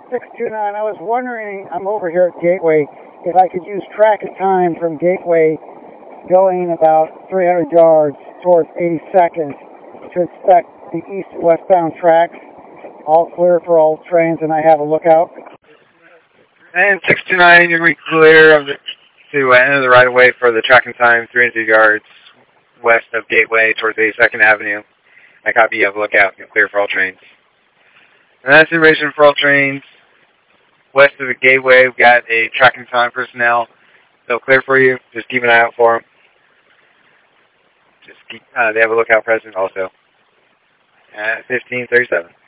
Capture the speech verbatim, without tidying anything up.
six two nine, I was wondering, I'm over here at Gateway, if I could use track and time from Gateway going about three hundred yards towards eighty-second to inspect the east and westbound tracks. All clear for all trains, and I have a lookout. And six two nine, you're going to be clear of the, to enter the right of way for the track and time three hundred yards west of Gateway towards eighty-second Avenue. I copy, you have a lookout. You're clear for all trains. And that's the information for all trains. West of the Gateway, we've got a track and time personnel. They'll clear for you. Just keep an eye out for them. Just keep, uh, they have a lookout present also. At fifteen thirty-seven.